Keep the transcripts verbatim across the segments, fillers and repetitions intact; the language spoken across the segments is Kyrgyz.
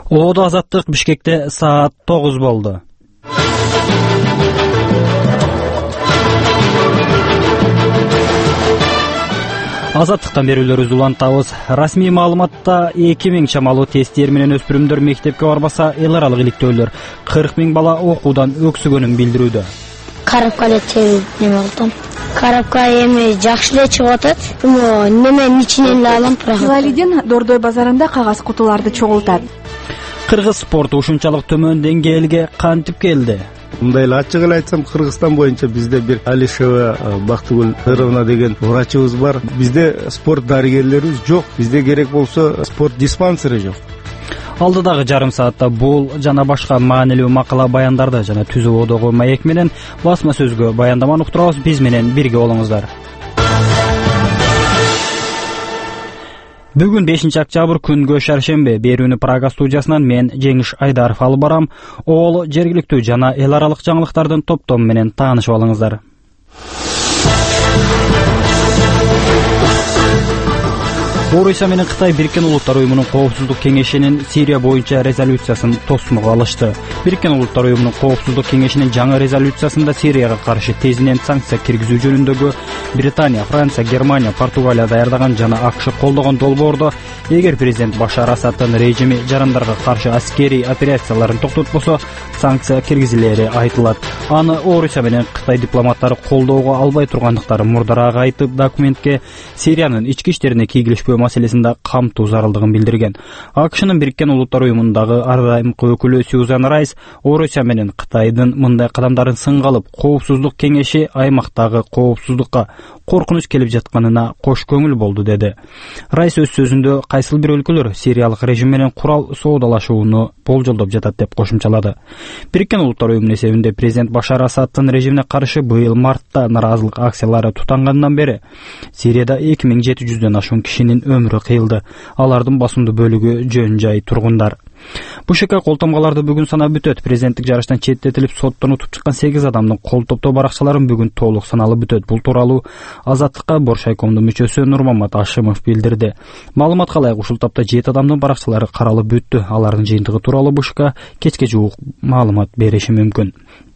Оодо азаттык Бишкекте саат тогуз болду. Азаттыктан берүүлөрүбүздү улантабыз. Расмий маалыматта эки миң чамалуу тесттер менен өспүрүмдөр мектепке барбаса, эл аралык иликтөөлөр кырк миң бала окуудан өксүгөнүн билдирүүдө. Карапка эле чегип неме кылдым. Карапка эми жакшы эле чыгып атат. Неменин ичинен эле алам. Валидин Дордой базарында кагаз кутуларды чогултат. Кыргыз спорту ушунчалык төмөн деңгээлге кантип келди? Мындай эле ачык эле айтсам, Кыргызстан боюнча бизде бир Алишева Бактыгүл Кыровна деген врачыбыз бар. Бизде спорт дарыгерлерибиз жок. Бизде керек болсо спорт диспансери жок. Алдыдагы жарым саатта бул жана башка маанилүү макала баяндарды жана түзүү одогу маек менен басма сөзгө баяндаманы уктурабыз. Биз менен бирге болуңуздар. Бүгүн бешинчи октябрь күнгө шаршемби. Берүүнү Прага студиясынан мен Жеңиш Айдаров алып барам. Ол жергиликтүү жана эл аралык жаңылыктардын топтому менен таанышып алыңыздар. Орусия менен Кытай Бириккен Улуттар уюмунун коопсуздук кеңешинин Сирия боюнча резолюциясын тосмого алышты. Бириккен Улуттар уюмунун коопсуздук кеңешинин жаңы резолюциясында Сирияга каршы тезинен санкция киргизүү жөнүндөгү Британия, Франция, Германия, Португалия даярдаган жана АКШ колдогон долбоордо эгер президент Башар Асаддын режими жарандарга каршы аскерий операцияларын токтотпосо, санкция киргизилери айтылат. Аны Орусия менен Кытай дипломаттары колдоого албай тургандыктары мурдараак айтып, документке Сириянын ички иштерине кийгилишпөө маселесинде камтуу зарылдыгын билдирген. АКШнын Бириккен Улуттар уюмундагы ардайымкы өкүлү Сьюзан Райс Орусия менен Кытайдын мындай кадамдарын сынга алып, коопсуздук кеңеши аймактагы коопсуздукка коркунуч келип жатканына кош көңүл болду деди. Райс өз сөзүндө кайсыл бир өлкөлөр Сириялык режим менен курал соодалашууну болжолдоп жатат деп кошумчалады. Бириккен Улуттар уюмунун эсебинде президент Башар Асаддын режимине каршы быйыл мартта наразылык акциялары тутангандан бери Сирияда эки миң жети жүздөн ашуун кишинин өмүрү кыйылды. Алардын басымдуу бөлүгү жөн жай тургундар. БШК кол тамгаларды бүгүн санап бүтөт. Президенттик жарыштан четтетилип соттон утуп чыккан сегиз адамдын кол топтоо баракчаларын бүгүн толук саналып бүтөт. Бул тууралуу Азаттыкка Боршайкомдун мүчөсү Нурмамат Ашимов билдирди. Маалыматка ылайык ушул топто жети адамдын баракчалары каралып бүттү. Алардын жыйынтыгы тууралуу БШК кечке жуук маалымат бериши мүмкүн.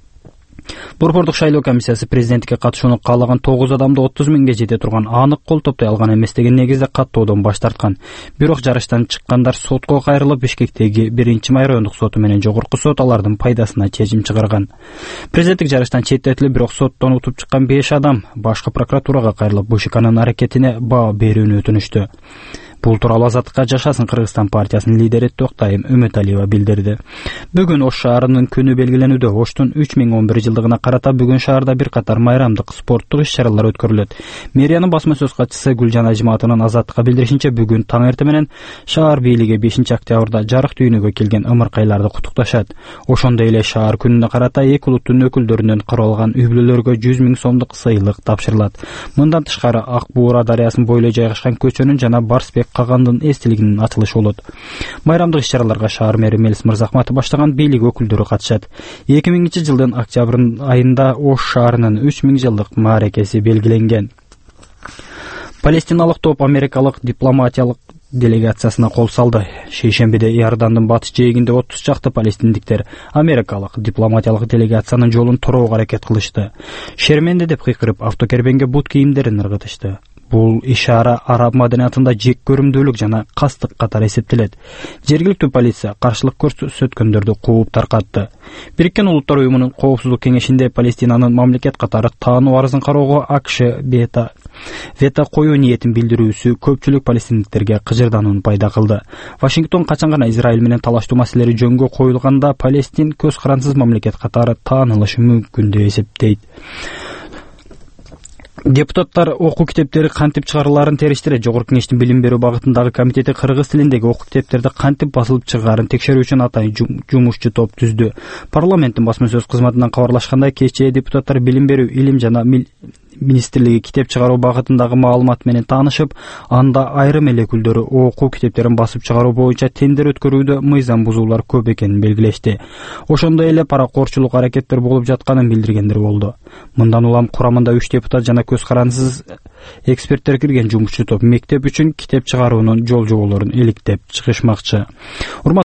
Борбордук шайлоо комиссиясы президенттикке катышууну каалаган тогуз адамды отуз миңге жете турган анык кол топтой алган эмес деген негизде каттоодон баш тарткан. Бирок жарыштан чыккандар сотко кайрылып, Бишкектеги биринчи райондук соту менен жогорку сот алардын пайдасына чечим чыгарган. Президенттик жарыштан четтетилип, бирок соттон утуп чыккан беш адам башкы прокуратурага кайрылып, БШКнын аракетине баа берүүнү өтүнүштү. Бул тууралуу Азаттыкка Жашасын Кыргызстан партиясынын лидери Токтайым Үмөталиева билдирди. Бүгүн Ош шаарынын күнү белгиленүүдө. Оштун үч миң он бир жылдыгына карата бүгүн шаарда бир катар майрамдык спорттук иш-чаралар өткөрүлөт. Мэриянын басма сөз катчысы Гүлжан Ажиматовнун Азаттыкка билдиришинче, бүгүн таң эрте менен шаар бийлиги бешинчи октябрда жарык дүйнөгө келген ымыркайларды куттукташат. Ошондой эле шаар күнүнө карата эки улуттун өкүлдөрүнөн каралган үй бүлөлөргө жүз миң сомдук сыйлык тапшырылат. Мындан тышкары Ак Буура дарыясынын бойлой жайгашкан көчөнүн жана Барсбек Кагандын эстелигинин ачылышы болот. Майрамдык иш-чараларга шаар мэри Мелис Мырзахматов баштаган бийлик өкүлдөрү катышат. эки миңинчи жылдын октябрь айында Ош шаарынын үч миң жылдык мааракеси белгиленген. Палестиналык топ америкалык дипломатиялык делегациясына кол салды. Шейшембиде Иордандын батыш жээгинде отуз чакты палестиндиктер америкалык дипломатиялык делегациянын жолун тороого аракет кылышты. Шерменде деп кыйкырып, автокербенге бут кийимдерин ыргытышты. Бул ишара араб маданиятында жек көрүмдүүлүк жана кастык катары эсептелет. Жергиликтүү полиция каршылык көрсөткөндөрдү кууп таркатты. Бириккен Улуттар уюмунун коопсуздук кеңешинде Палестинанын мамлекет катары таануу арызын кароого АКШ бета вето коюу ниетин билдирүүсү көпчүлүк палестиндиктерге кыжырданууну пайда кылды. Вашингтон качан гана Израиль менен талаштуу маселелери жөнгө коюлганда Палестин көз карансыз мамлекет катары таанылышы мүмкүн деп эсептейт. Депутаттар окуу китептери кантип чыгарыларын териштирет. Жогорку кеңештин билим берүү багытындагы комитети кыргыз тилиндеги окуу китептерди кантип басылып чыгаарын текшерүү үчүн атайын жумушчу топ түздү. Парламенттин басма сөз кызматынан кабарлашкандай, кечээ депутаттар билим берүү, илим жана министрлиги китеп чыгаруу багытындагы маалымат менен таанышып, анда айрым эл өкүлдөрү окуу китептерин басып чыгаруу боюнча тендер өткөрүүдө мыйзам бузуулар көп экенин белгилешти. Ошондой эле паракорчулук аракеттер болуп жатканын билдиргендер болду. Мындан улам курамында үч депутат жана көз карансыз эксперттер кирген жумушчу топ мектеп үчүн китеп чыгаруунун жол жоболорун иликтеп чыгышмакчы.